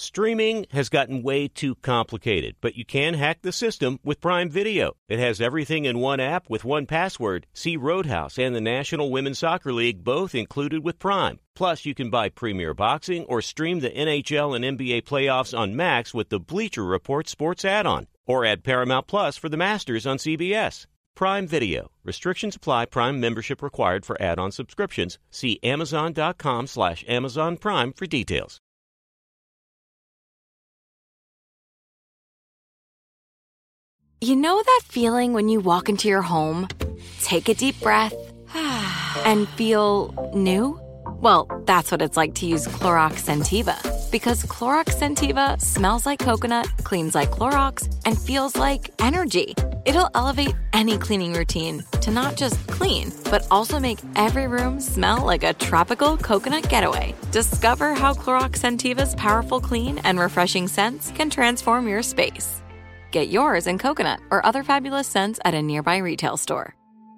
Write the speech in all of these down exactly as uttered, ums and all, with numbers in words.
Streaming has gotten way too complicated, but you can hack the system with Prime Video. It has everything in one app with one password. See Roadhouse and the National Women's Soccer League both included with Prime. Plus, you can buy Premier Boxing or stream the N H L and N B A playoffs on Max with the Bleacher Report Sports add-on. Or add Paramount Plus for the Masters on C B S. Prime Video. Restrictions apply. Prime membership required for add-on subscriptions. See Amazon.com slash Amazon Prime for details. You know that feeling when you walk into your home, take a deep breath, and feel new? Well, that's what it's like to use Clorox Scentiva. Because Clorox Scentiva smells like coconut, cleans like Clorox, and feels like energy. It'll elevate any cleaning routine to not just clean, but also make every room smell like a tropical coconut getaway. Discover how Clorox Scentiva's powerful clean and refreshing scents can transform your space. Get yours in coconut or other fabulous scents at a nearby retail store.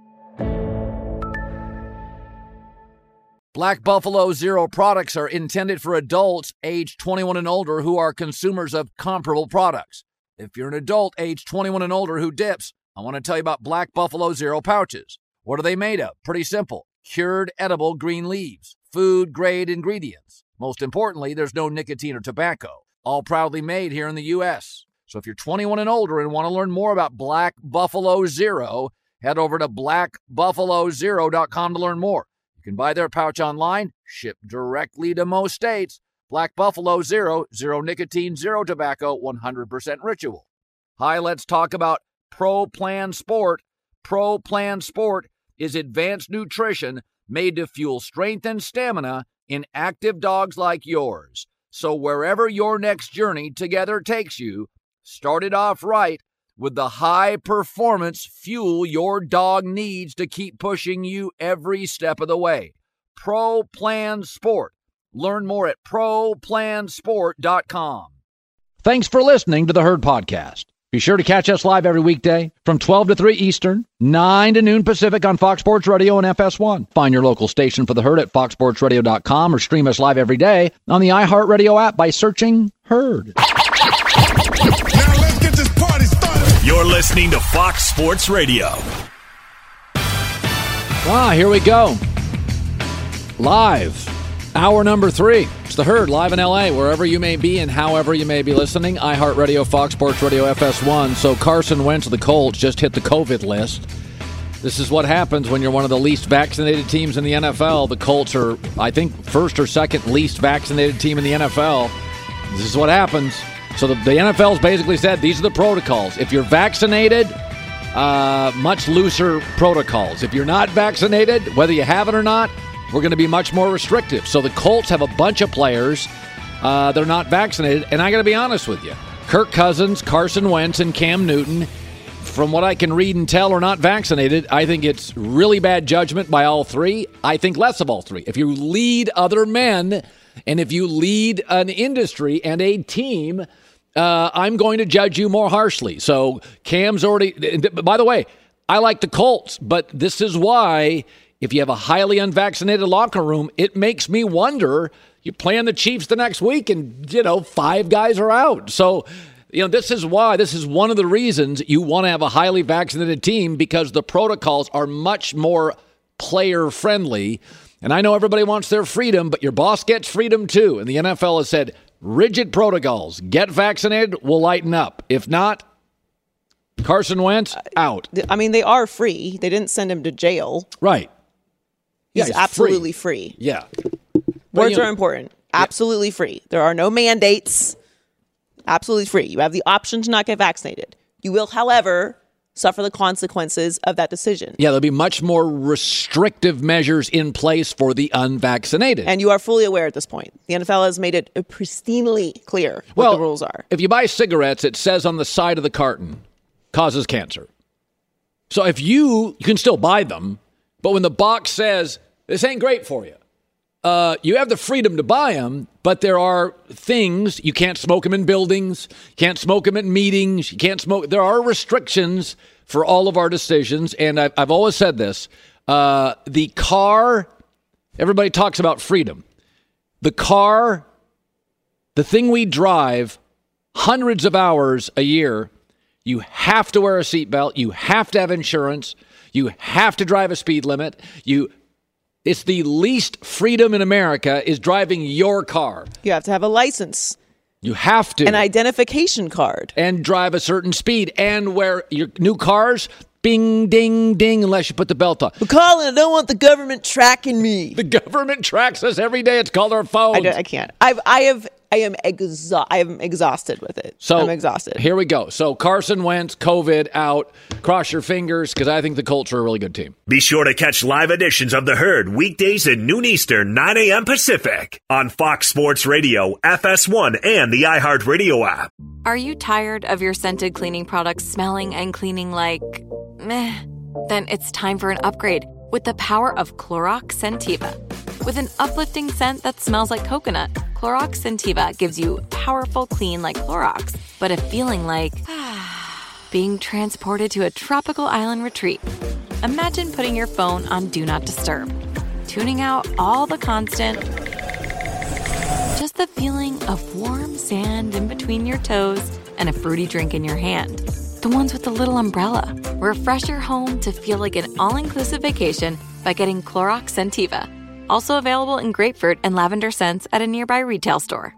Black Buffalo Zero products are intended for adults age twenty-one and older who are consumers of comparable products. If you're an adult age twenty-one and older who dips, I want to tell you about Black Buffalo Zero pouches. What are they made of? Pretty simple. Cured edible green leaves, food-grade ingredients. Most importantly, there's no nicotine or tobacco. All proudly made here in the U S So if you're twenty-one and older and want to learn more about Black Buffalo Zero, head over to black buffalo zero dot com to learn more. You can buy their pouch online, ship directly to most states. Black Buffalo Zero, zero nicotine, zero tobacco, one hundred percent ritual. Hi, let's talk about Pro Plan Sport. Pro Plan Sport is advanced nutrition made to fuel strength and stamina in active dogs like yours. So wherever your next journey together takes you, start it off right with the high-performance fuel your dog needs to keep pushing you every step of the way. Pro Plan Sport. Learn more at pro plan sport dot com. Thanks for listening to the Herd Podcast. Be sure to catch us live every weekday from twelve to three Eastern, nine to noon Pacific on Fox Sports Radio and F S one. Find your local station for the Herd at fox sports radio dot com or stream us live every day on the iHeartRadio app by searching Herd. Now let's get this party started. You're listening to Fox Sports Radio. Ah, here we go. Live. Hour number three. It's the Herd live in L A, wherever you may be and however you may be listening. iHeartRadio, Fox Sports Radio, F S one. So Carson Wentz of the Colts just hit the COVID list. This is what happens when you're one of the least vaccinated teams in the N F L. The Colts are, I think, first or second least vaccinated team in the N F L. This is what happens. So the, the N F L's basically said these are the protocols. If you're vaccinated, uh, much looser protocols. If you're not vaccinated, whether you have it or not, we're going to be much more restrictive. So the Colts have a bunch of players. Uh, they're not vaccinated. And I got to be honest with you. Kirk Cousins, Carson Wentz, and Cam Newton, from what I can read and tell, are not vaccinated. I think it's really bad judgment by all three. I think less of all three. If you lead other men and if you lead an industry and a team, uh, I'm going to judge you more harshly. So Cam's already... By the way, I like the Colts, but this is why... If you have a highly unvaccinated locker room, it makes me wonder, you're playing the Chiefs the next week and, you know, five guys are out. So, you know, this is why, this is one of the reasons you want to have a highly vaccinated team, because the protocols are much more player friendly. And I know everybody wants their freedom, but your boss gets freedom too. And the N F L has said, rigid protocols, get vaccinated, we'll lighten up. If not, Carson Wentz, out. I mean, they are free. They didn't send him to jail. Right. He's, yeah, he's absolutely free. free. Yeah. Words you know, are important. Absolutely yeah. free. There are no mandates. Absolutely free. You have the option to not get vaccinated. You will, however, suffer the consequences of that decision. Yeah, there'll be much more restrictive measures in place for the unvaccinated. And you are fully aware at this point. The N F L has made it pristinely clear what well, the rules are. If you buy cigarettes, it says on the side of the carton, causes cancer. So if you, you can still buy them, but when the box says, this ain't great for you, uh, you have the freedom to buy them, but there are things, you can't smoke them in buildings, you can't smoke them at meetings, you can't smoke, there are restrictions for all of our decisions, and I've, I've always said this, uh, the car, everybody talks about freedom. The car The thing we drive hundreds of hours a year, you have to wear a seatbelt. You have to have insurance. You have to drive a speed limit. You, it's the least freedom in America is driving your car. You have to have a license. You have to. An identification card. And drive a certain speed. And wear your new cars, bing, ding, ding, unless you put the belt on. But Colin, I don't want the government tracking me. The government tracks us every day. It's called our phones. I, don't, I can't. I've, I have... I am exa- I am exhausted with it. So I'm exhausted. Here we go. So Carson Wentz, COVID out. Cross your fingers because I think the Colts are a really good team. Be sure to catch live editions of The Herd weekdays at noon Eastern, nine a.m. Pacific on Fox Sports Radio, F S one, and the iHeartRadio app. Are you tired of your scented cleaning products smelling and cleaning like meh? Then it's time for an upgrade with the power of Clorox Scentiva. With an uplifting scent that smells like coconut, Clorox Scentiva gives you powerful clean like Clorox, but a feeling like being transported to a tropical island retreat. Imagine putting your phone on Do Not Disturb, tuning out all the constant, just the feeling of warm sand in between your toes and a fruity drink in your hand. The ones with the little umbrella. Refresh your home to feel like an all-inclusive vacation by getting Clorox Scentiva. Also available in grapefruit and lavender scents at a nearby retail store.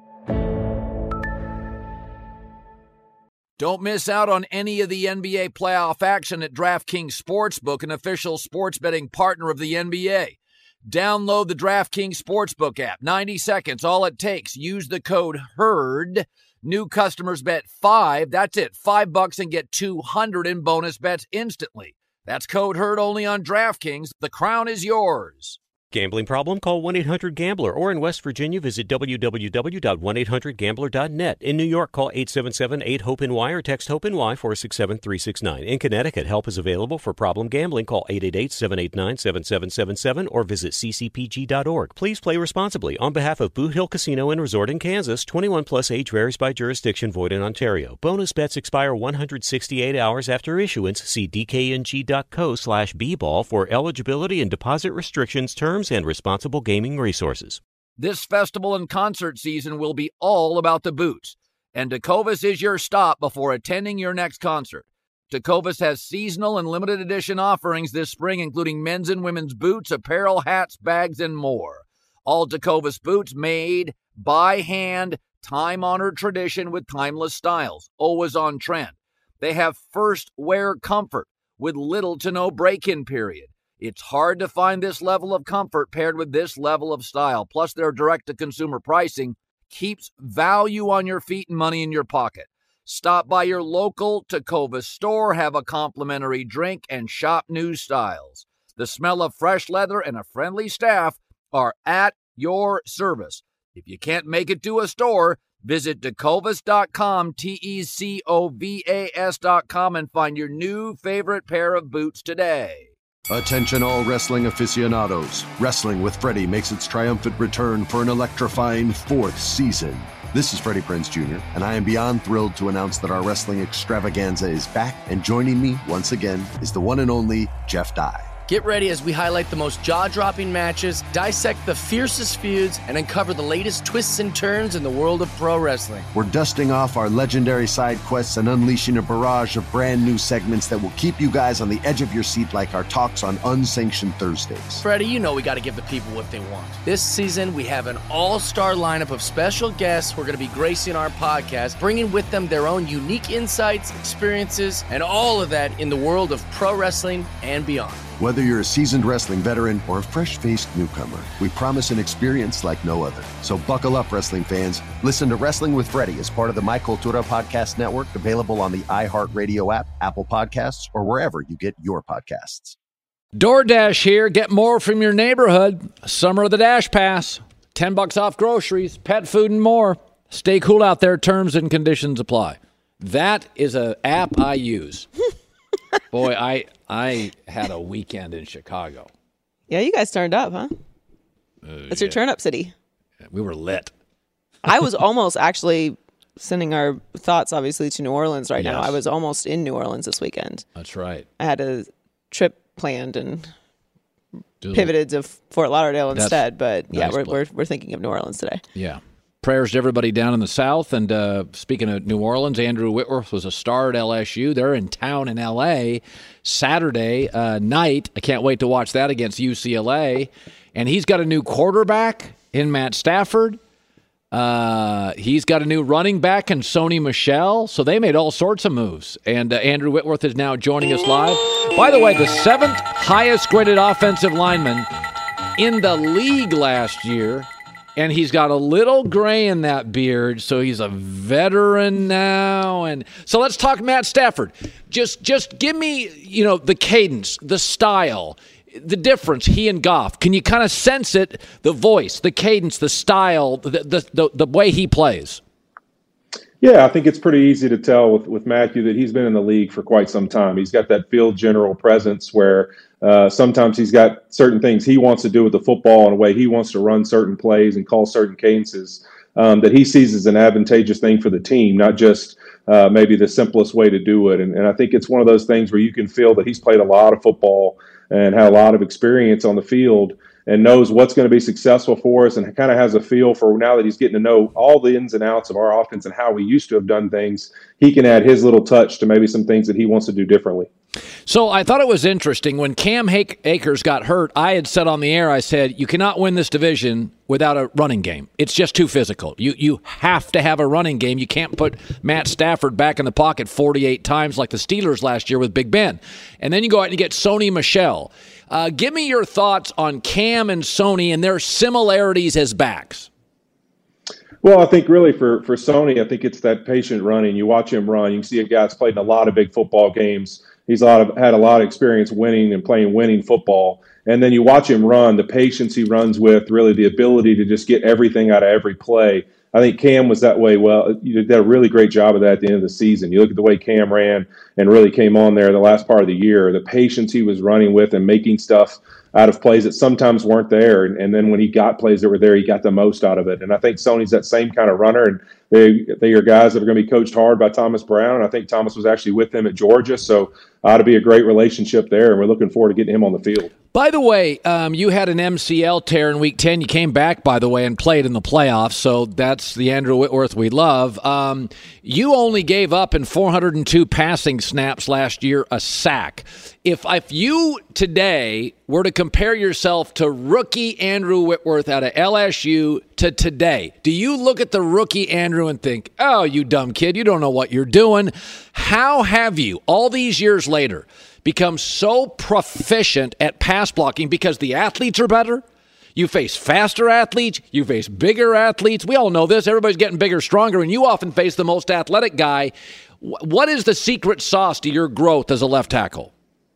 Don't miss out on any of the N B A playoff action at DraftKings Sportsbook, an official sports betting partner of the N B A. Download the DraftKings Sportsbook app. ninety seconds, all it takes. Use the code HERD. New customers bet five. That's it. Five bucks and get two hundred in bonus bets instantly. That's code HERD only on DraftKings. The crown is yours. Gambling problem? Call one eight hundred gambler, or in West Virginia, visit w w w dot one eight hundred gambler dot net. In New York, call eight seven seven eight hope N Y or text HOPE-NY four six seven three six nine. In Connecticut, help is available for problem gambling. Call eight eight eight seven eight nine seven seven seven seven or visit c c p g dot org. Please play responsibly. On behalf of Boot Hill Casino and Resort in Kansas, twenty-one plus age varies by jurisdiction, void in Ontario. Bonus bets expire one hundred sixty-eight hours after issuance. See d k n g dot co slash b ball for eligibility and deposit restrictions, terms, and responsible gaming resources. This festival and concert season will be all about the boots, and Tecovas is your stop before attending your next concert. Tecovas has seasonal and limited edition offerings this spring, including men's and women's boots, apparel, hats, bags, and more. All Tecovas boots made by hand, time-honored tradition with timeless styles, always on trend. They have first wear comfort with little to no break-in period. It's hard to find this level of comfort paired with this level of style. Plus, their direct-to-consumer pricing keeps value on your feet and money in your pocket. Stop by your local Tecovas store, have a complimentary drink, and shop new styles. The smell of fresh leather and a friendly staff are at your service. If you can't make it to a store, visit tecovas dot com, T E C O V A S dot com, and find your new favorite pair of boots today. Attention all wrestling aficionados. Wrestling with Freddie makes its triumphant return for an electrifying fourth season. This is Freddie Prinze Junior, and I am beyond thrilled to announce that our wrestling extravaganza is back, and joining me once again is the one and only Jeff Dye. Get ready as we highlight the most jaw-dropping matches, dissect the fiercest feuds, and uncover the latest twists and turns in the world of pro wrestling. We're dusting off our legendary side quests and unleashing a barrage of brand new segments that will keep you guys on the edge of your seat like our talks on Unsanctioned Thursdays. Freddie, you know we got to give the people what they want. This season, we have an all-star lineup of special guests who are going to be gracing our podcast, bringing with them their own unique insights, experiences, and all of that in the world of pro wrestling and beyond. Whether you're a seasoned wrestling veteran or a fresh-faced newcomer, we promise an experience like no other. So buckle up, wrestling fans. Listen to Wrestling with Freddie as part of the My Cultura Podcast Network, available on the iHeartRadio app, Apple Podcasts, or wherever you get your podcasts. DoorDash here. Get more from your neighborhood. Summer of the Dash Pass. Ten bucks off groceries, pet food, and more. Stay cool out there. Terms and conditions apply. That is an app I use. Boy, I I had a weekend in Chicago. Yeah, you guys turned up, huh? Uh, That's yeah. your turn up city. We were lit. I was almost actually sending our thoughts, obviously, to New Orleans right Yes. now. I was almost in New Orleans this weekend. That's right. I had a trip planned and Dude. pivoted to Fort Lauderdale That's instead. But yeah, nice we're, place. we're we're thinking of New Orleans today. Yeah. prayers to everybody down in the South. And uh, speaking of New Orleans, Andrew Whitworth was a star at L S U. They're in town in L A Saturday uh, night. I can't wait to watch that against U C L A. And he's got a new quarterback in Matt Stafford. Uh, he's got a new running back in Sony Michel. So they made all sorts of moves. And uh, Andrew Whitworth is now joining us live. By the way, the seventh highest graded offensive lineman in the league last year. And he's got a little gray in that beard, so he's a veteran now. And so let's talk Matt Stafford. Just just give me, you know, the cadence, the style, the difference, he and Goff. Can you kind of sense it, the voice, the cadence, the style, the the, the, the way he plays? Yeah, I think it's pretty easy to tell with, with Matthew that he's been in the league for quite some time. He's got that field general presence where uh, sometimes he's got certain things he wants to do with the football in a way he wants to run certain plays and call certain cadences um, that he sees as an advantageous thing for the team, not just uh, maybe the simplest way to do it. And, and I think it's one of those things where you can feel that he's played a lot of football and had a lot of experience on the field and knows what's going to be successful for us and kind of has a feel for now that he's getting to know all the ins and outs of our offense and how we used to have done things. He can add his little touch to maybe some things that he wants to do differently. So I thought it was interesting. When Cam Akers got hurt, I had said on the air, I said, you cannot win this division without a running game. It's just too physical. You you have to have a running game. You can't put Matt Stafford back in the pocket forty-eight times like the Steelers last year with Big Ben. And then you go out and you get Sony Michel. Uh, give me your thoughts on Cam and Sony and their similarities as backs. Well, I think really for, for Sony, I think it's that patient running. You watch him run. You can see a guy that's played in a lot of big football games. He's a lot of, had a lot of experience winning and playing winning football. And then you watch him run, the patience he runs with, really the ability to just get everything out of every play. I think Cam was that way. Well, you did a really great job of that at the end of the season. You look at the way Cam ran and really came on there the last part of the year, the patience he was running with and making stuff out of plays that sometimes weren't there. And, and then when he got plays that were there, he got the most out of it. And I think Sony's that same kind of runner. And they they are guys that are going to be coached hard by Thomas Brown. And I think Thomas was actually with them at Georgia. So ought to be a great relationship there. And we're looking forward to getting him on the field. By the way, um, you had an M C L tear in week ten. You came back, by the way, and played in the playoffs. So that's the Andrew Whitworth we love. Um, you only gave up in four hundred two passing snaps last year a sack. If, if you today were to compare yourself to rookie Andrew Whitworth out of L S U to today, do you look at the rookie Andrew and think, oh, you dumb kid, you don't know what you're doing? How have you, all these years later, become so proficient at pass blocking because the athletes are better? You face faster athletes. You face bigger athletes. We all know this. Everybody's getting bigger, stronger, and you often face the most athletic guy. What is the secret sauce to your growth as a left tackle?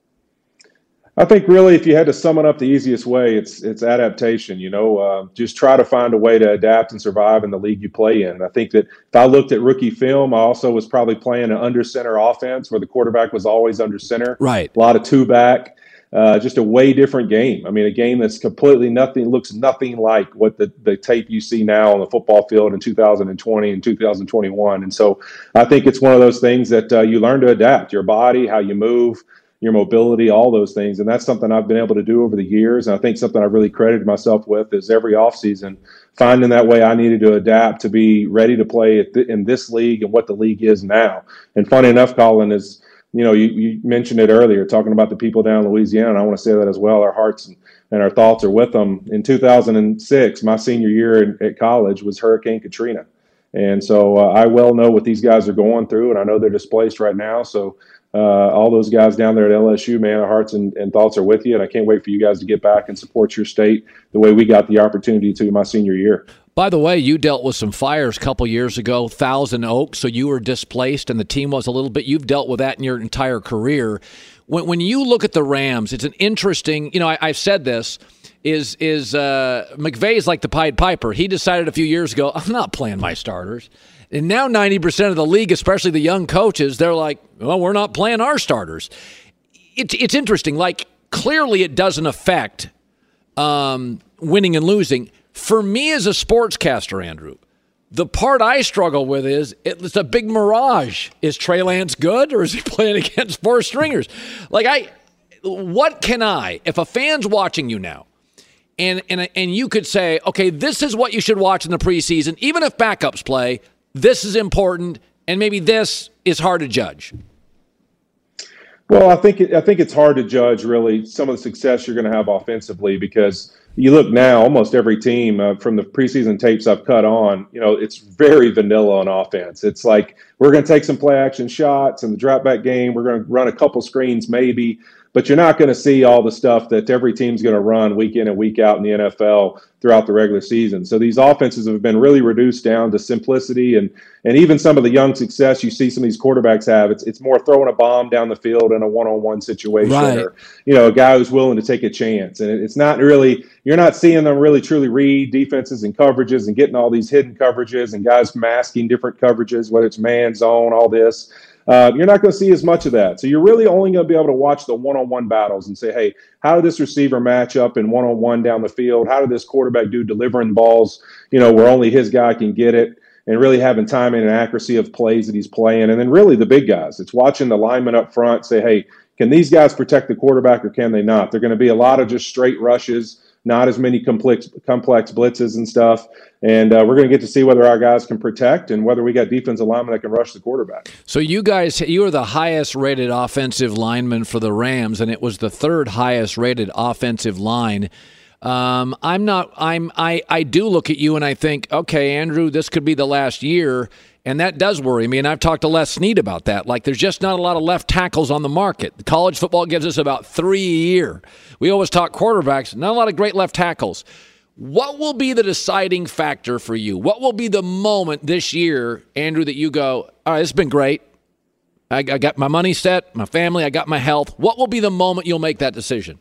I think really if you had to sum it up the easiest way, it's it's adaptation. You know, uh, just try to find a way to adapt and survive in the league you play in. And I think that if I looked at rookie film, I also was probably playing an under center offense where the quarterback was always under center. Right. A lot of two back. Uh, just a way different game. I mean, a game that's completely nothing, looks nothing like what the, the tape you see now on the football field in two thousand twenty and two thousand twenty-one. And so I think it's one of those things that uh, you learn to adapt your body, how you move, your mobility, all those things. And that's something I've been able to do over the years. And I think something I've really credited myself with is every offseason, finding that way I needed to adapt to be ready to play at th- in this league and what the league is now. And funny enough, Colin, is, you know, you, you mentioned it earlier, talking about the people down in Louisiana, and I want to say that as well. Our hearts and, and our thoughts are with them. In two thousand six, my senior year in, at college was Hurricane Katrina. And so uh, I well know what these guys are going through, and I know they're displaced right now. So uh, all those guys down there at L S U, man, our hearts and, and thoughts are with you, and I can't wait for you guys to get back and support your state the way we got the opportunity to my senior year. By the way, you dealt with some fires a couple years ago, Thousand Oaks, so you were displaced and the team was a little bit. You've dealt with that in your entire career. When when you look at the Rams, it's an interesting, you know, I, I've said this, is is uh, McVay's like the Pied Piper. He decided a few years ago, I'm not playing my starters. And now ninety percent of the league, especially the young coaches, they're like, well, we're not playing our starters. It's, it's interesting. Like, clearly it doesn't affect um, winning and losing. For me as a sportscaster, Andrew, the part I struggle with is it's a big mirage. Is Trey Lance good, or is he playing against four stringers? Like, I, what can I, if a fan's watching you now, and and and you could say, okay, this is what you should watch in the preseason, even if backups play. This is important, and maybe this is hard to judge. Well, I think it, I think it's hard to judge really some of the success you're going to have offensively, because you look now, almost every team uh, from the preseason tapes I've cut on, you know, it's very vanilla on offense. It's like, we're going to take some play action shots in the drop back game. We're going to run a couple screens maybe, but you're not going to see all the stuff that every team's going to run week in and week out in the N F L throughout the regular season. So these offenses have been really reduced down to simplicity, and and even some of the young success you see some of these quarterbacks have, it's it's more throwing a bomb down the field in a one-on-one situation, right. or, you know, a guy who's willing to take a chance. And it's not really, you're not seeing them really truly read defenses and coverages and getting all these hidden coverages and guys masking different coverages, whether it's man, zone, all this. Uh, you're not going to see as much of that. So you're really only going to be able to watch the one-on-one battles and say, hey, how did this receiver match up in one-on-one down the field? How did this quarterback do delivering balls, you know, where only his guy can get it, and really having timing and accuracy of plays that he's playing? And then really the big guys. It's watching the linemen up front say, hey, can these guys protect the quarterback or can they not? They're going to be a lot of just straight rushes, not as many complex complex blitzes and stuff. And uh, we're going to get to see whether our guys can protect and whether we got defensive linemen that can rush the quarterback. So you guys, you are the highest rated offensive lineman for the Rams, and it was the third highest rated offensive line. Um, I'm not, I'm, I, I do look at you and I think, okay, Andrew, this could be the last year. And that does worry me. And I've talked to Les Snead about that. Like, there's just not a lot of left tackles on the market. College football gives us about three a year. We always talk quarterbacks, not a lot of great left tackles. What will be the deciding factor for you? What will be the moment this year, Andrew, that you go, all right, it's been great. I, I got my money set, my family, I got my health. What will be the moment you'll make that decision?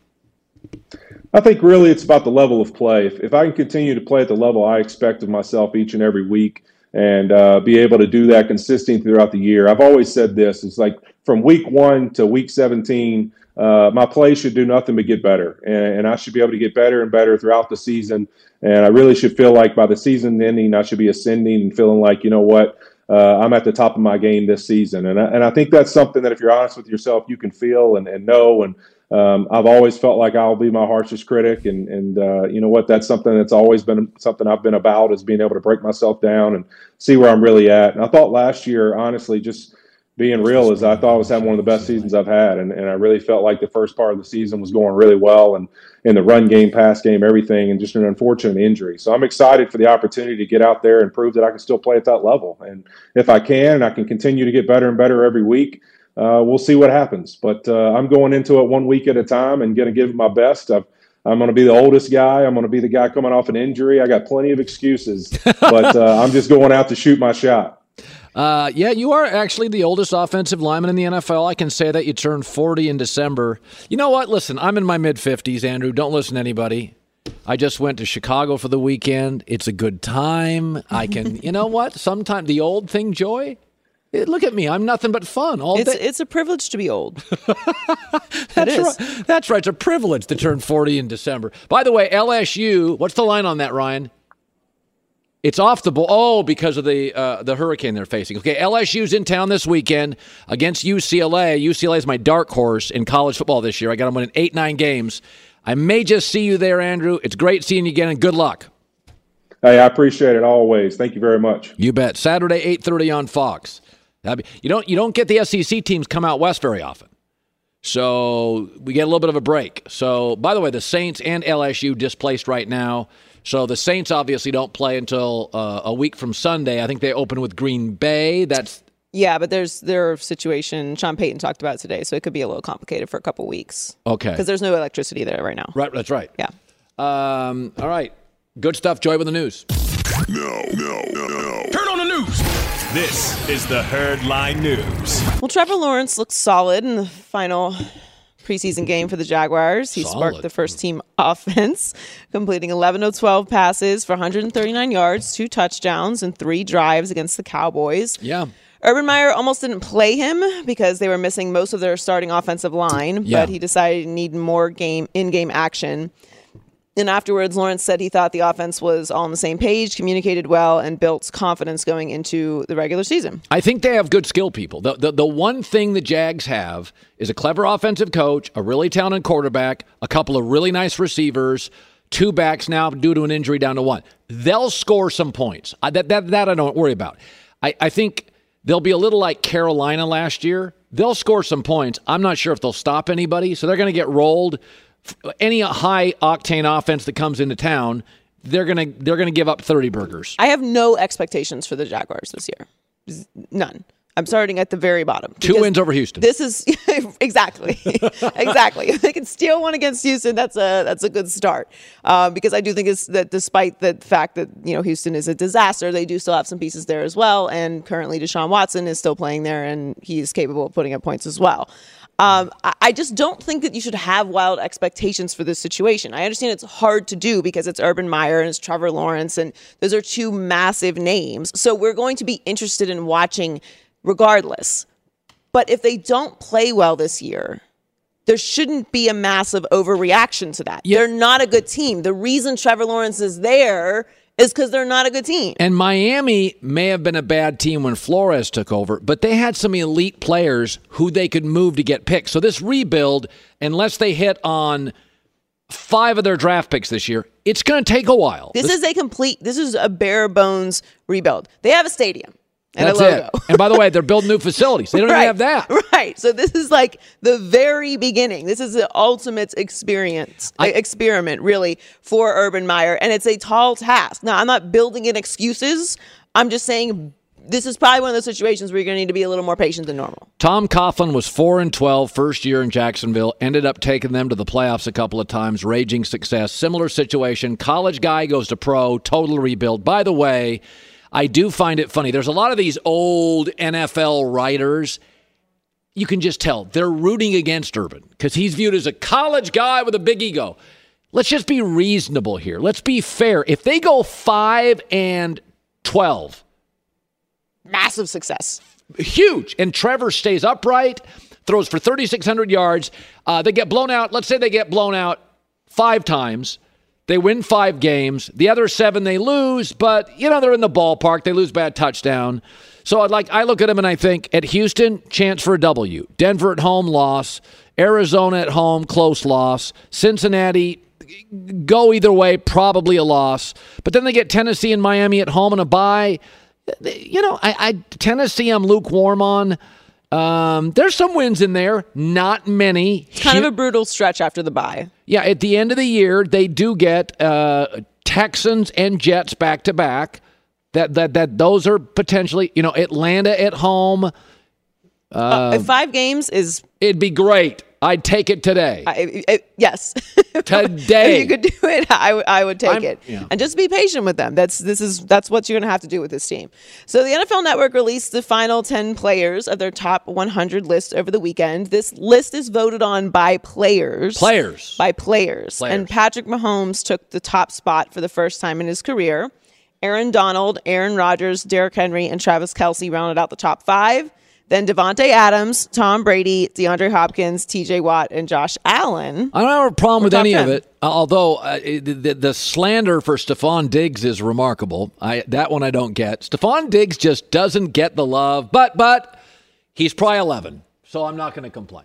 I think really it's about the level of play. If, if I can continue to play at the level I expect of myself each and every week, and uh, be able to do that consistently throughout the year. I've always said this, it's like from week one to week seventeen, uh, my play should do nothing but get better. And, and I should be able to get better and better throughout the season. And I really should feel like by the season ending, I should be ascending and feeling like, you know what, uh, I'm at the top of my game this season. And I, and I think that's something that if you're honest with yourself, you can feel and, and know. And Um, I've always felt like I'll be my harshest critic, and and uh, you know what? That's something that's always been something I've been about, is being able to break myself down and see where I'm really at. And I thought last year, honestly, just being real, is I thought I was having one of the best seasons I've had, and, and I really felt like the first part of the season was going really well, and in the run game, pass game, everything, and just an unfortunate injury. So I'm excited for the opportunity to get out there and prove that I can still play at that level. And if I can, and I can continue to get better and better every week, Uh, we'll see what happens. But uh, I'm going into it one week at a time and going to give it my best. I've, I'm going to be the oldest guy. I'm going to be the guy coming off an injury. I got plenty of excuses, but uh, I'm just going out to shoot my shot. Uh, yeah, you are actually the oldest offensive lineman in the N F L. I can say that. You turned forty in December. You know what? Listen, I'm in my mid-fifties, Andrew. Don't listen to anybody. I just went to Chicago for the weekend. It's a good time. I can, you know what? Sometimes the old thing, Joy. Look at me. I'm nothing but fun all it's, day. It's a privilege to be old. That's right. That's right. It's a privilege to turn forty in December. By the way, L S U, what's the line on that, Ryan? It's off the ball. Oh, because of the uh, the hurricane they're facing. Okay, L S U's in town this weekend against U C L A. U C L A is my dark horse in college football this year. I got them winning eight, nine games. I may just see you there, Andrew. It's great seeing you again, and good luck. Hey, I appreciate it always. Thank you very much. You bet. Saturday, eight thirty on Fox. Be, you don't you don't get the S E C teams come out west very often, so we get a little bit of a break. So, by the way, the Saints and L S U displaced right now. So the Saints obviously don't play until uh, a week from Sunday. I think they open with Green Bay. That's yeah, but there's their situation. Sean Payton talked about it today, so it could be a little complicated for a couple weeks. Okay, because there's no electricity there right now. Right, that's right. Yeah. Um, all right, good stuff. Joy with the news. No, no, no, no. Turn on the news. This is the Herd Line News. Well, Trevor Lawrence looked solid in the final preseason game for the Jaguars. He solid. sparked the first-team offense, completing eleven of twelve passes for one hundred thirty-nine yards, two touchdowns, and three drives against the Cowboys. Yeah. Urban Meyer almost didn't play him because they were missing most of their starting offensive line, yeah. but he decided he needed more game in-game action. And afterwards, Lawrence said he thought the offense was all on the same page, communicated well, and built confidence going into the regular season. I think they have good skill people. The, the, the one thing the Jags have is a clever offensive coach, a really talented quarterback, a couple of really nice receivers, two backs now due to an injury down to one. They'll score some points. I, that, that, that I don't worry about. I, I think they'll be a little like Carolina last year. They'll score some points. I'm not sure if they'll stop anybody, so they're going to get rolled. Any high-octane offense that comes into town, they're going to they're going to give up thirty burgers. I have no expectations for the Jaguars this year. None. I'm starting at the very bottom. Two wins over Houston. This is exactly, exactly. If they can steal one against Houston, that's a that's a good start. Uh, because I do think it's that despite the fact that you know Houston is a disaster, they do still have some pieces there as well. And currently, Deshaun Watson is still playing there, and he's capable of putting up points as well. Um, I just don't think that you should have wild expectations for this situation. I understand it's hard to do because it's Urban Meyer and it's Trevor Lawrence, and those are two massive names. So we're going to be interested in watching regardless. But if they don't play well this year, there shouldn't be a massive overreaction to that. Yep. They're not a good team. The reason Trevor Lawrence is there is because they're not a good team. And Miami may have been a bad team when Flores took over, but they had some elite players who they could move to get picks. So this rebuild, unless they hit on five of their draft picks this year, it's going to take a while. This, this is a complete, this is a bare bones rebuild. They have a stadium. And That's a logo. it. And by the way, they're building new facilities. They don't right, even have that. Right. So this is like the very beginning. This is the ultimate experience, I, experiment, really, for Urban Meyer. And it's a tall task. Now, I'm not building in excuses. I'm just saying this is probably one of those situations where you're going to need to be a little more patient than normal. Tom Coughlin was four and twelve first year in Jacksonville, ended up taking them to the playoffs a couple of times, raging success. Similar situation. College guy goes to pro, total rebuild. By the way, I do find it funny. There's a lot of these old N F L writers. You can just tell they're rooting against Urban because he's viewed as a college guy with a big ego. Let's just be reasonable here. Let's be fair. If they go five and twelve, massive success, huge. And Trevor stays upright, throws for thirty-six hundred yards. Uh, they get blown out. Let's say they get blown out five times. They win five games. The other seven they lose, but, you know, they're in the ballpark. They lose bad touchdown. So I'd like I look at them and I think, at Houston, chance for a W. Denver at home, loss. Arizona at home, close loss. Cincinnati, go either way, probably a loss. But then they get Tennessee and Miami at home and a bye. You know, I, I Tennessee I'm lukewarm on. Um, there's some wins in there, not many. It's kind of a brutal stretch after the bye. Yeah, at the end of the year, they do get uh, Texans and Jets back to back. That that that those are potentially, you know, Atlanta at home. Uh, uh, five games is it'd be great. I'd take it today. I, I, yes, today. If you could do it, I, w- I would take I'm, it, yeah. and just be patient with them. That's this is that's what you're going to have to do with this team. So the N F L Network released the final ten players of their top one hundred list over the weekend. This list is voted on by players, players, by players, players. and Patrick Mahomes took the top spot for the first time in his career. Aaron Donald, Aaron Rodgers, Derrick Henry, and Travis Kelce rounded out the top five. Then Devontae Adams, Tom Brady, DeAndre Hopkins, T J Watt, and Josh Allen. I don't have a problem with any ten. of it, although uh, the, the, the slander for Stephon Diggs is remarkable. I That one I don't get. Stephon Diggs just doesn't get the love, but but he's probably eleven, so I'm not going to complain.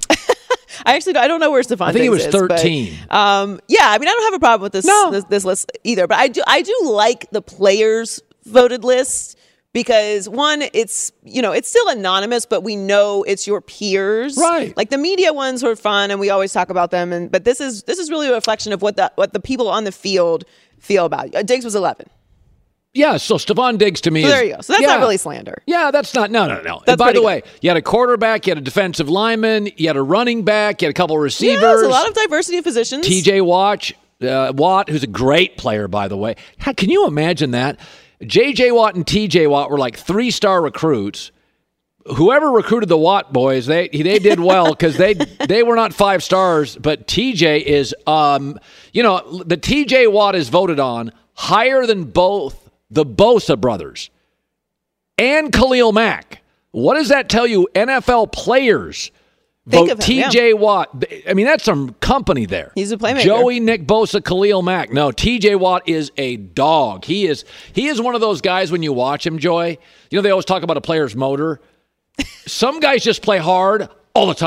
I actually I don't know where Stephon I think Diggs he was thirteen. Is, but, um, yeah, I mean I don't have a problem with this, no. this this list either, but I do I do like the players voted list. Because one, it's, you know, it's still anonymous, but we know it's your peers. Right. Like the media ones were fun and we always talk about them. And but this is this is really a reflection of what the what the people on the field feel about you. Uh, Diggs was eleven. Yeah, so Stephon Diggs to me so is... there you go. So that's yeah. not really slander. Yeah, that's not... No, no, no. That's By the good. way, you had a quarterback, you had a defensive lineman, you had a running back, you had a couple of receivers. Yeah, there's a lot of diversity of positions. T J Watt, uh, Watt, who's a great player, by the way. How, can you imagine that? J J Watt and T J Watt were like three-star recruits. Whoever recruited the Watt boys, they they did well because they they were not five stars. But T J is, um, you know, the T J Watt is voted on higher than both the Bosa brothers and Khalil Mack. What does that tell you? N F L players Think vote of him, T J yeah. Watt. I mean, that's some company there. He's a playmaker. Joey, Nick Bosa, Khalil Mack. No, T J Watt is a dog. He is he is one of those guys when you watch him, Joy. You know, they always talk about a player's motor. Some guys just play hard all the time.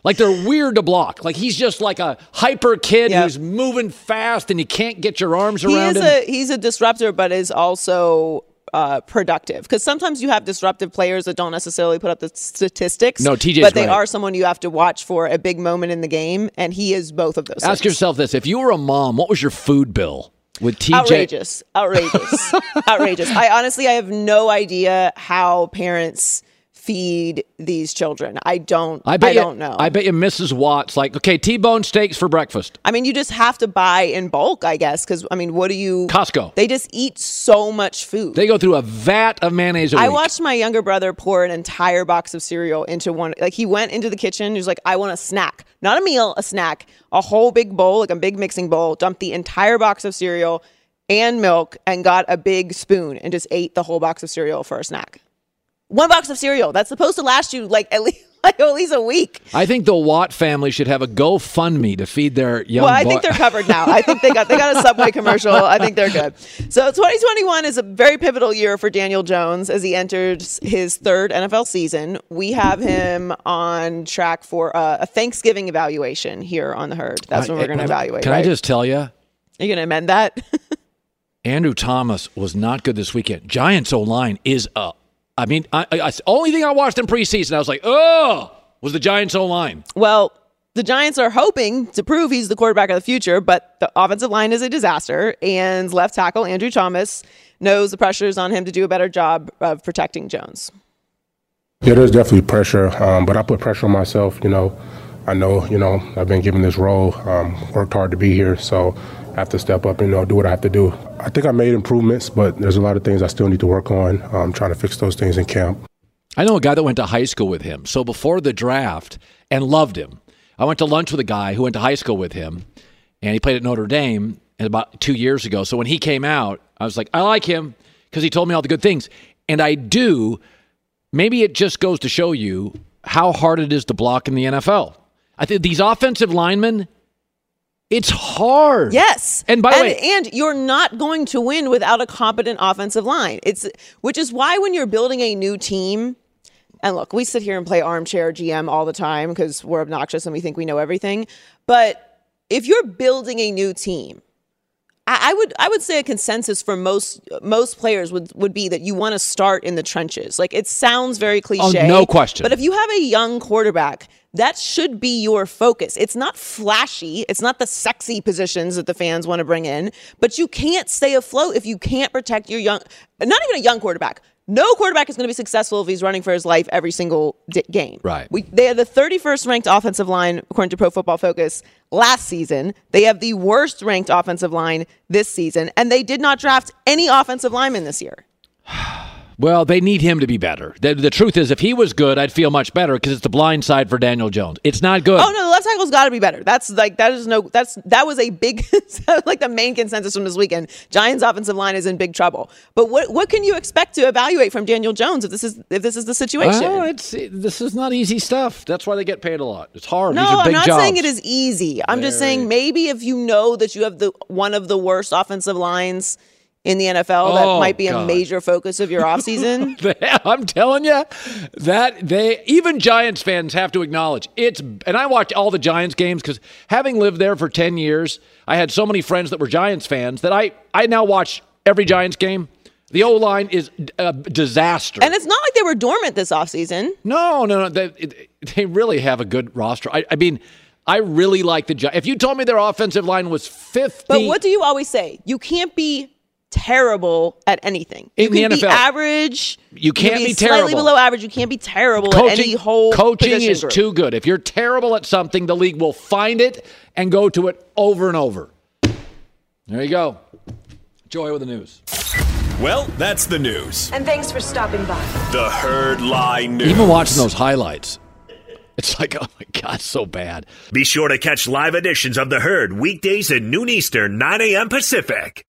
Like they're weird to block. Like he's just like a hyper kid Yep. who's moving fast and you can't get your arms He around is him. a he's a disruptor, but is also uh, productive. Because sometimes you have disruptive players that don't necessarily put up the statistics. No, T J's but they right. are someone you have to watch for a big moment in the game, and he is both of those. Ask things. yourself this: if you were a mom, what was your food bill with T J? Outrageous, outrageous, outrageous. I honestly, I have no idea how parents feed these children. I don't. I, bet I you, don't know. I bet you Missus Watts like, okay, T-bone steaks for breakfast. I mean, you just have to buy in bulk, I guess, because I mean, what do you? Costco. They just eat so much food. They go through a vat of mayonnaise a I week. watched my younger brother pour an entire box of cereal into one. Like he went into the kitchen. He was like, "I want a snack, not a meal, a snack, a whole big bowl, like a big mixing bowl." Dumped the entire box of cereal and milk, and got a big spoon and just ate the whole box of cereal for a snack. One box of cereal that's supposed to last you like at least like at least a week. I think the Watt family should have a GoFundMe to feed their young. Well, I boy- think they're covered now. I think they got they got a Subway commercial. I think they're good. So twenty twenty-one is a very pivotal year for Daniel Jones as he enters his third N F L season. We have him on track for uh, a Thanksgiving evaluation here on the Herd. That's when we're going to evaluate. Can right? I just tell you? Are you going to amend that? Andrew Thomas was not good this weekend. Giants O-line is up. I mean, I, I, I, only thing I watched in preseason, I was like, oh, was the Giants O-line. Well, the Giants are hoping to prove he's the quarterback of the future, but the offensive line is a disaster, and left tackle Andrew Thomas knows the pressure is on him to do a better job of protecting Jones. Yeah, there's definitely pressure, um, but I put pressure on myself. You know, I know, you know, I've been given this role, um, worked hard to be here, so I have to step up and, you know, do what I have to do. I think I made improvements, but there's a lot of things I still need to work on. I'm trying to fix those things in camp. I know a guy that went to high school with him. So before the draft, and loved him. I went to lunch with a guy who went to high school with him, and he played at Notre Dame about two years ago. So when he came out, I was like, I like him because he told me all the good things. And I do. Maybe it just goes to show you how hard it is to block in the N F L. I think these offensive linemen, it's hard. Yes. And by the and, way, and you're not going to win without a competent offensive line. It's which is why when you're building a new team, and look, we sit here and play armchair G M all the time because we're obnoxious and we think we know everything. But if you're building a new team, I, I would I would say a consensus for most most players would, would be that you want to start in the trenches. Like it sounds very cliche. Oh, no question. But if you have a young quarterback, that should be your focus. It's not flashy. It's not the sexy positions that the fans want to bring in. But you can't stay afloat if you can't protect your young, not even a young quarterback. No quarterback is going to be successful if he's running for his life every single d- game. Right. We, they had the thirty-first ranked offensive line, according to Pro Football Focus, last season. They have the worst ranked offensive line this season, and they did not draft any offensive linemen this year. well, they need him to be better. The, the truth is, if he was good, I'd feel much better because it's the blind side for Daniel Jones. It's not good. Oh no, the left tackle's got to be better. That's like that is no. That's that was a big like the main consensus from this weekend. Giants' offensive line is in big trouble. But what what can you expect to evaluate from Daniel Jones if this is if this is the situation? Well, it's this is not easy stuff. That's why they get paid a lot. It's hard. No, These are big I'm not jobs. saying it is easy. I'm just saying maybe if you know that you have the one of the worst offensive lines in the N F L, that Oh, might be God. a major focus of your offseason. I'm telling you that they even Giants fans have to acknowledge it's. And I watch all the Giants games because having lived there for ten years, I had so many friends that were Giants fans that I I now watch every Giants game. The O-line is a disaster. And it's not like they were dormant this offseason. No, no, no. They, they really have a good roster. I, I mean, I really like the Giants. If you told me their offensive line was fifty. But what do you always say? You can't be terrible at anything. You In the can N F L. be average. You can't can be slightly terrible. below average. You can't be terrible coaching, at any whole coaching position is group. too good. If you're terrible at something, the league will find it and go to it over and over. There you go. Joy with the news. Well, that's the news. And thanks for stopping by. The Herd Line News. Even watching those highlights, it's like, oh my God, so bad. Be sure to catch live editions of The Herd weekdays at noon Eastern, nine a.m. Pacific.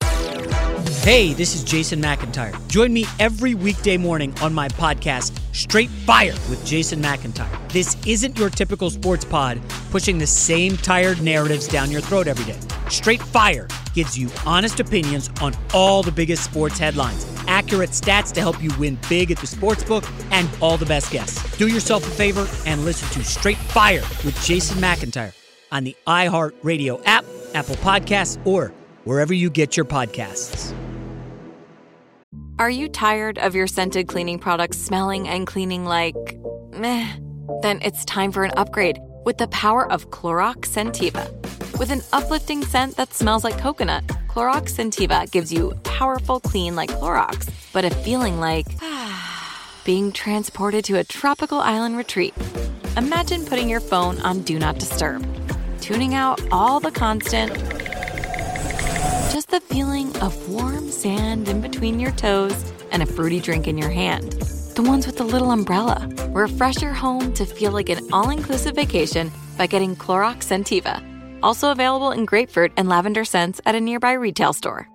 Hey, this is Jason McIntyre. Join me every weekday morning on my podcast, Straight Fire with Jason McIntyre. This isn't your typical sports pod pushing the same tired narratives down your throat every day. Straight Fire gives you honest opinions on all the biggest sports headlines, accurate stats to help you win big at the sportsbook, and all the best guests. Do yourself a favor and listen to Straight Fire with Jason McIntyre on the iHeartRadio app, Apple Podcasts, or wherever you get your podcasts. Are you tired of your scented cleaning products smelling and cleaning like meh? Then it's time for an upgrade with the power of Clorox Scentiva. With an uplifting scent that smells like coconut, Clorox Scentiva gives you powerful clean like Clorox, but a feeling like being transported to a tropical island retreat. Imagine putting your phone on Do Not Disturb, tuning out all the constant, just the feeling of warm sand in between your toes and a fruity drink in your hand. The ones with the little umbrella. Refresh your home to feel like an all-inclusive vacation by getting Clorox Scentiva. Also available in grapefruit and lavender scents at a nearby retail store.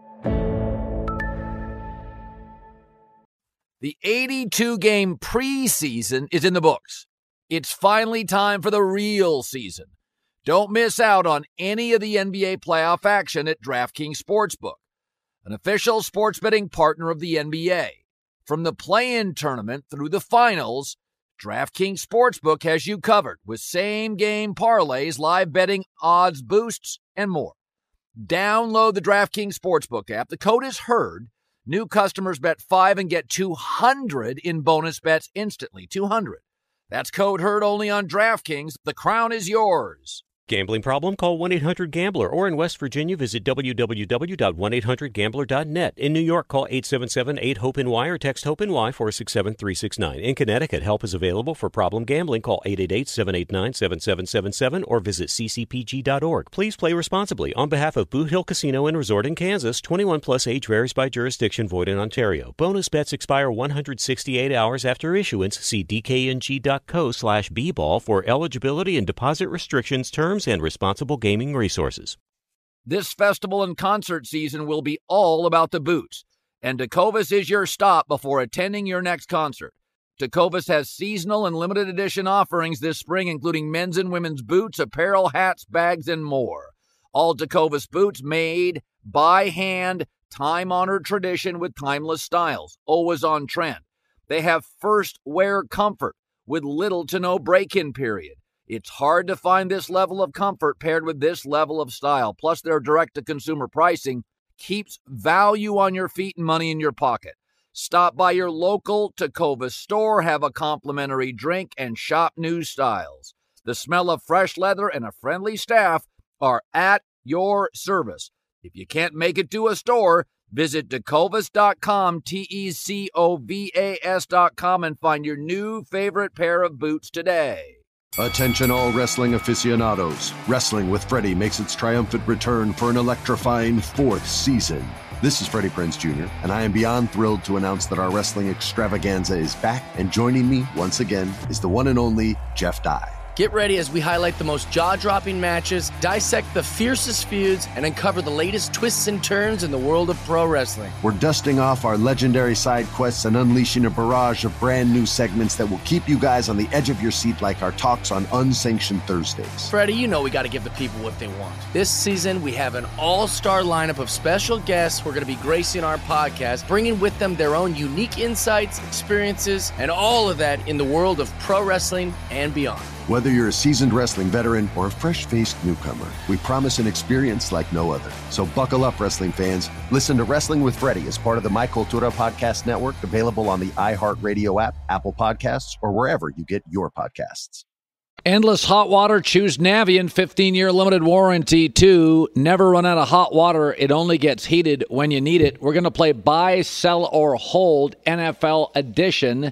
The eighty-two game preseason is in the books. It's finally time for the real season. Don't miss out on any of the N B A playoff action at DraftKings Sportsbook, an official sports betting partner of the N B A. From the play-in tournament through the finals, DraftKings Sportsbook has you covered with same-game parlays, live betting, odds boosts, and more. Download the DraftKings Sportsbook app. The code is HEARD. New customers bet five and get two hundred in bonus bets instantly. two hundred. That's code HEARD only on DraftKings. The crown is yours. Gambling problem? Call one eight hundred gambler, or in West Virginia, visit w w w dot one eight hundred gambler dot net. In New York, call eight seven seven eight hope N Y or text HOPE-NY four six seven three six nine. In Connecticut, help is available for problem gambling. Call eight eight eight seven eight nine seven seven seven seven or visit c c p g dot org. Please play responsibly. On behalf of Boot Hill Casino and Resort in Kansas, twenty-one plus age varies by jurisdiction, void in Ontario. Bonus bets expire one hundred sixty-eight hours after issuance. See d k n g dot co slash b ball for eligibility and deposit restrictions, terms, and responsible gaming resources. This festival and concert season will be all about the boots, and Tecovas is your stop before attending your next concert. Tecovas has seasonal and limited edition offerings this spring, including men's and women's boots, apparel, hats, bags, and more. All Tecovas boots made by hand, time-honored tradition with timeless styles, always on trend. They have first wear comfort with little to no break-in period. It's hard to find this level of comfort paired with this level of style. Plus, their direct-to-consumer pricing keeps value on your feet and money in your pocket. Stop by your local Tecovas store, have a complimentary drink, and shop new styles. The smell of fresh leather and a friendly staff are at your service. If you can't make it to a store, visit tecovas dot com, T E C O V A S dot com, and find your new favorite pair of boots today. Attention all wrestling aficionados. Wrestling with Freddie makes its triumphant return for an electrifying fourth season. This is Freddie Prinze Junior, and I am beyond thrilled to announce that our wrestling extravaganza is back, and joining me once again is the one and only Jeff Dye. Get ready as we highlight the most jaw-dropping matches, dissect the fiercest feuds, and uncover the latest twists and turns in the world of pro wrestling. We're dusting off our legendary side quests and unleashing a barrage of brand new segments that will keep you guys on the edge of your seat like our talks on Unsanctioned Thursdays. Freddie, you know we got to give the people what they want. This season, we have an all-star lineup of special guests who are going to be gracing our podcast, bringing with them their own unique insights, experiences, and all of that in the world of pro wrestling and beyond. Whether you're a seasoned wrestling veteran or a fresh-faced newcomer, we promise an experience like no other. So buckle up, wrestling fans. Listen to Wrestling with Freddie as part of the My Cultura Podcast Network, available on the iHeartRadio app, Apple Podcasts, or wherever you get your podcasts. Endless hot water. Choose Navien fifteen-year limited warranty to never run out of hot water. It only gets heated when you need it. We're going to play Buy, Sell, or Hold N F L Edition.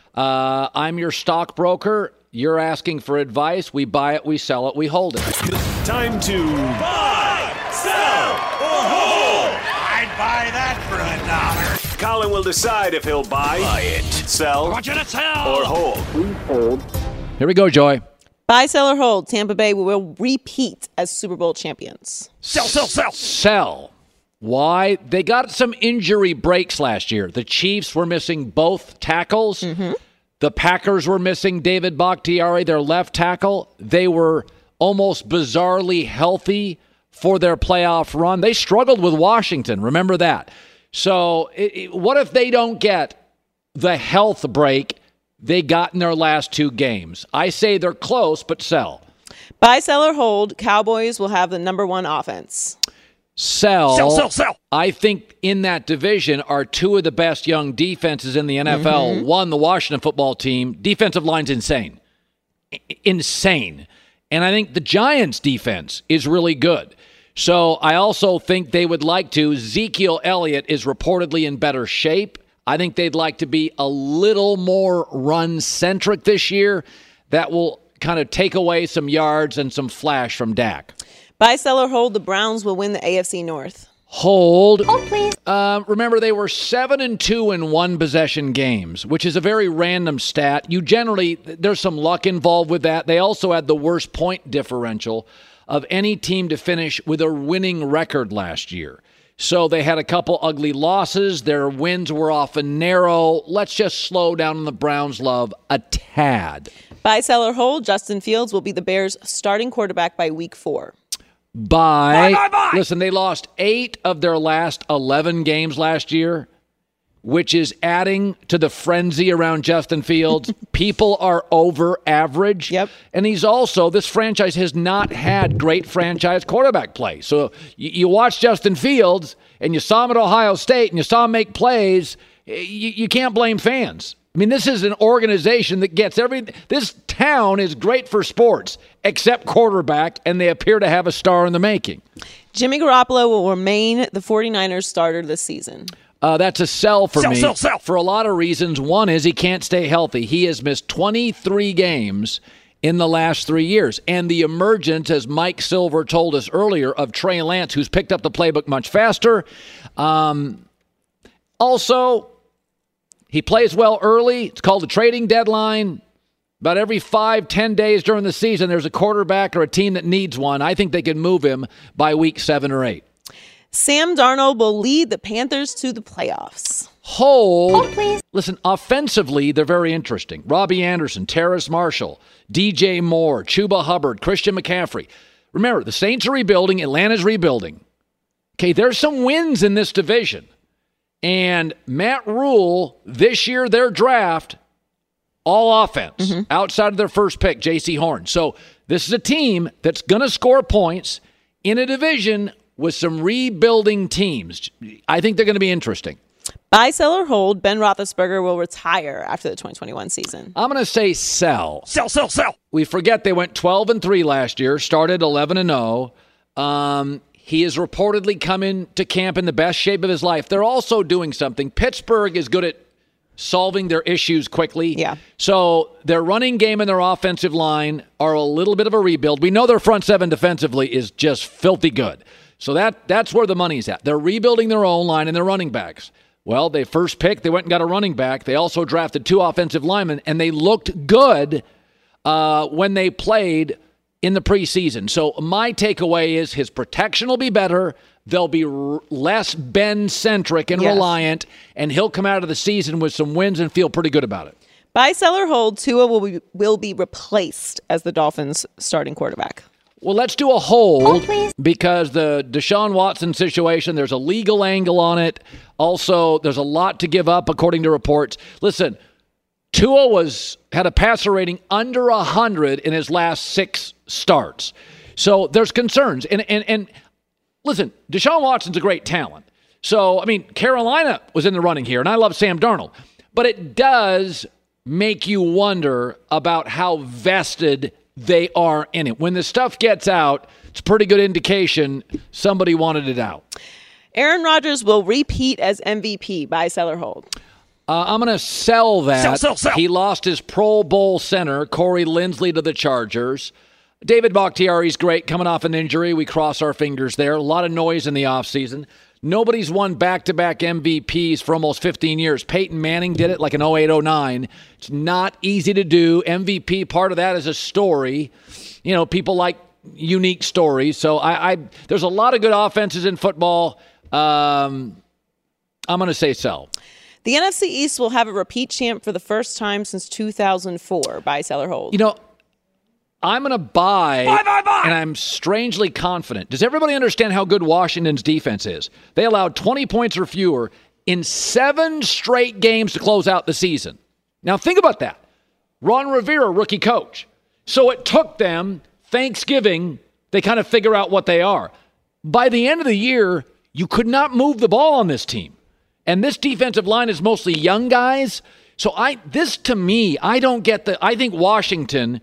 Uh, I'm your stockbroker. You're asking for advice. We buy it, we sell it, we hold it. Time to buy, sell, or hold. I'd buy that for a dollar. Colin will decide if he'll buy, buy it, sell, I want you to sell, or hold. Please hold. Here we go, Joy. Buy, sell, or hold. Tampa Bay will repeat as Super Bowl champions. Sell, sell, sell. Sell. Why? They got some injury breaks last year. The Chiefs were missing both tackles. Mm-hmm. The Packers were missing David Bakhtiari, their left tackle. They were almost bizarrely healthy for their playoff run. They struggled with Washington. Remember that. So it, it, what if they don't get the health break they got in their last two games? I say they're close, but sell. Buy, sell, or hold. Cowboys will have the number one offense. Sell. Sell, sell, sell. I think in that division are two of the best young defenses in the N F L. Mm-hmm. One, the Washington football team. Defensive line's insane. I- insane. And I think the Giants' defense is really good. So I also think they would like to. Ezekiel Elliott is reportedly in better shape. I think they'd like to be a little more run-centric this year. That will kind of take away some yards and some flash from Dak. Buy, sell, or hold. The Browns will win the A F C North. Hold. Hold, please. Uh, remember, they were seven and two in one possession games, which is a very random stat. You generally, there's some luck involved with that. They also had the worst point differential of any team to finish with a winning record last year. So they had a couple ugly losses. Their wins were often narrow. Let's just slow down on the Browns' love a tad. Buy, sell, or hold. Justin Fields will be the Bears' starting quarterback by week four. Buy. Buy, buy, buy. Listen, they lost eight of their last eleven games last year, which is adding to the frenzy around Justin Fields. People are over average. Yep. And he's also, this franchise has not had great franchise quarterback play. So you, you watch Justin Fields and you saw him at Ohio State and you saw him make plays. You, you can't blame fans. I mean, this is an organization that gets every, this town is great for sports, except quarterback, and they appear to have a star in the making. Jimmy Garoppolo will remain the 49ers starter this season. Uh, that's a sell for sell, me sell, sell. for a lot of reasons. One is he can't stay healthy. He has missed twenty-three games in the last three years. And the emergence, as Mike Silver told us earlier, of Trey Lance, who's picked up the playbook much faster. Um, also, he plays well early. It's called a trading deadline. About every five, ten days during the season, there's a quarterback or a team that needs one. I think they can move him by week seven or eight. Sam Darnold will lead the Panthers to the playoffs. Hold. Hold, please. Listen, offensively, they're very interesting. Robbie Anderson, Terrace Marshall, D J Moore, Chuba Hubbard, Christian McCaffrey. Remember, the Saints are rebuilding. Atlanta's rebuilding. Okay, there's some wins in this division. And Matt Rule, this year, their draft, all offense, mm-hmm. outside of their first pick, J C Horn. So this is a team that's going to score points in a division with some rebuilding teams. I think they're going to be interesting. Buy, sell, or hold. Ben Roethlisberger will retire after the twenty twenty-one season. I'm going to say sell. Sell, sell, sell. We forget they went twelve and three last year, started eleven and oh. Um, he has reportedly come into camp in the best shape of his life. They're also doing something. Pittsburgh is good at solving their issues quickly. Yeah. So their running game and their offensive line are a little bit of a rebuild. We know their front seven defensively is just filthy good. So that that's where the money's at. They're rebuilding their own line and their running backs. Well, they first picked, they went and got a running back. They also drafted two offensive linemen, and they looked good uh, when they played in the preseason. So my takeaway is his protection will be better. They'll be r- less Ben-centric and yes. reliant, and he'll come out of the season with some wins and feel pretty good about it. Buy, sell, or hold. Tua will be, will be replaced as the Dolphins' starting quarterback. Well, let's do a hold oh, because the Deshaun Watson situation, there's a legal angle on it. Also, there's a lot to give up, according to reports. Listen, Tua was had a passer rating under one hundred in his last six starts. So there's concerns. And, and, and listen, Deshaun Watson's a great talent. So, I mean, Carolina was in the running here, and I love Sam Darnold. But it does make you wonder about how vested they are in it. When the stuff gets out, it's a pretty good indication somebody wanted it out. Aaron Rodgers will repeat as M V P. Buy, sell, or hold. Uh, I'm going to sell that. Sell, sell, sell. He lost his Pro Bowl center, Corey Linsley, to the Chargers. David Bakhtiari's great, coming off an injury. We cross our fingers there. A lot of noise in the offseason. Nobody's won back-to-back M V Ps for almost fifteen years. Peyton Manning did it like an oh eight oh nine. It's not easy to do. M V P, part of that is a story. You know, people like unique stories. So I, I there's a lot of good offenses in football. Um, I'm going to say sell. The N F C East will have a repeat champ for the first time since two thousand four. Buy, sell, or hold. You know, I'm going to buy, buy, buy, buy, and I'm strangely confident. Does everybody understand how good Washington's defense is? They allowed twenty points or fewer in seven straight games to close out the season. Now, think about that. Ron Rivera, rookie coach. So it took them Thanksgiving, they kind of figure out what they are. By the end of the year, you could not move the ball on this team. And this defensive line is mostly young guys. So I, this to me, I don't get the, I think Washington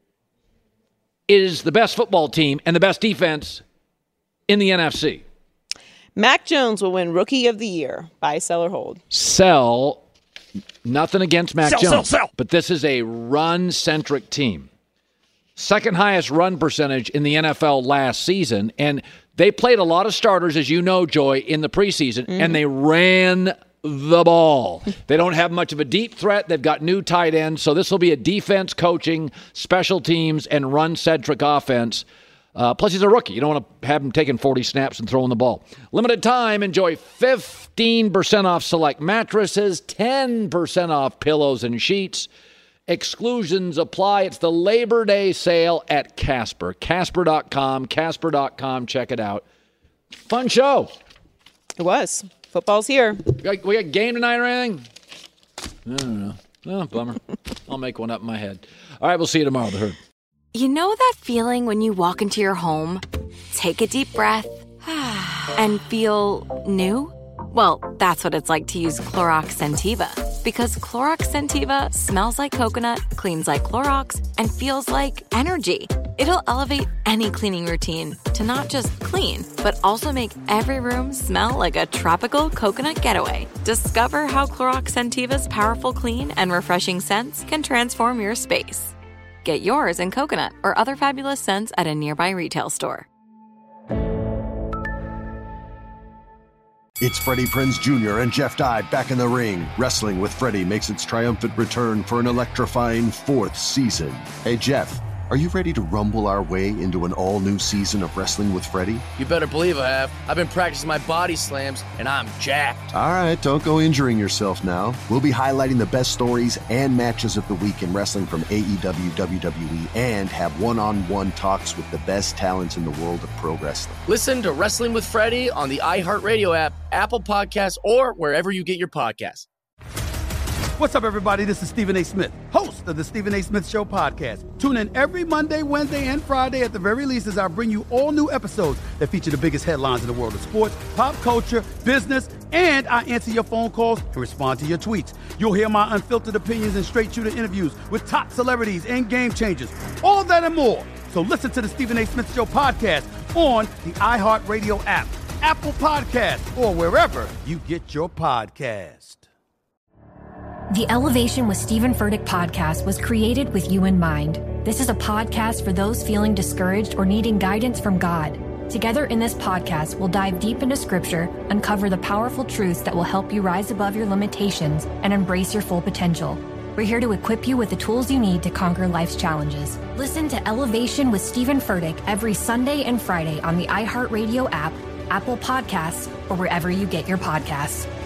is the best football team and the best defense in the N F C. Mac Jones will win Rookie of the Year. Buy, sell, or hold. Sell. Nothing against Mac sell, Jones. Sell, sell. But this is a run-centric team. Second highest run percentage in the N F L last season. And they played a lot of starters, as you know, Joy, in the preseason, mm-hmm. and they ran the ball. They don't have much of a deep threat. They've got new tight ends. So this will be a defense, coaching, special teams, and run-centric offense. Uh, plus, he's a rookie. You don't want to have him taking forty snaps and throwing the ball. Limited time. Enjoy fifteen percent off select mattresses, ten percent off pillows and sheets. Exclusions apply. It's the Labor Day sale at Casper. Casper dot com. Casper dot com. Check it out. Fun show. It was. Football's here. We got, we got game tonight or anything? I don't know. Oh, bummer. I'll make one up in my head. All right, we'll see you tomorrow, The Herd. You know that feeling when you walk into your home, take a deep breath, and feel new? Well, that's what it's like to use Clorox Scentiva. Because Clorox Scentiva smells like coconut, cleans like Clorox, and feels like energy. It'll elevate any cleaning routine to not just clean, but also make every room smell like a tropical coconut getaway. Discover how Clorox Scentiva's powerful clean and refreshing scents can transform your space. Get yours in coconut or other fabulous scents at a nearby retail store. It's Freddie Prinze Junior and Jeff Dye back in the ring. Wrestling with Freddie makes its triumphant return for an electrifying fourth season. Hey, Jeff, are you ready to rumble our way into an all-new season of Wrestling with Freddie? You better believe I have. I've been practicing my body slams, and I'm jacked. All right, don't go injuring yourself now. We'll be highlighting the best stories and matches of the week in wrestling from A E W, W W E, and have one-on-one talks with the best talents in the world of pro wrestling. Listen to Wrestling with Freddie on the iHeartRadio app, Apple Podcasts, or wherever you get your podcasts. What's up, everybody? This is Stephen A. Smith, host of the Stephen A. Smith Show podcast. Tune in every Monday, Wednesday, and Friday at the very least as I bring you all new episodes that feature the biggest headlines in the world of sports, pop culture, business, and I answer your phone calls and respond to your tweets. You'll hear my unfiltered opinions and straight-shooter interviews with top celebrities and game changers. All of that and more. So listen to the Stephen A. Smith Show podcast on the iHeartRadio app, Apple Podcasts, or wherever you get your podcast. The Elevation with Stephen Furtick podcast was created with you in mind. This is a podcast for those feeling discouraged or needing guidance from God. Together in this podcast, we'll dive deep into Scripture, uncover the powerful truths that will help you rise above your limitations and embrace your full potential. We're here to equip you with the tools you need to conquer life's challenges. Listen to Elevation with Stephen Furtick every Sunday and Friday on the iHeartRadio app, Apple Podcasts, or wherever you get your podcasts.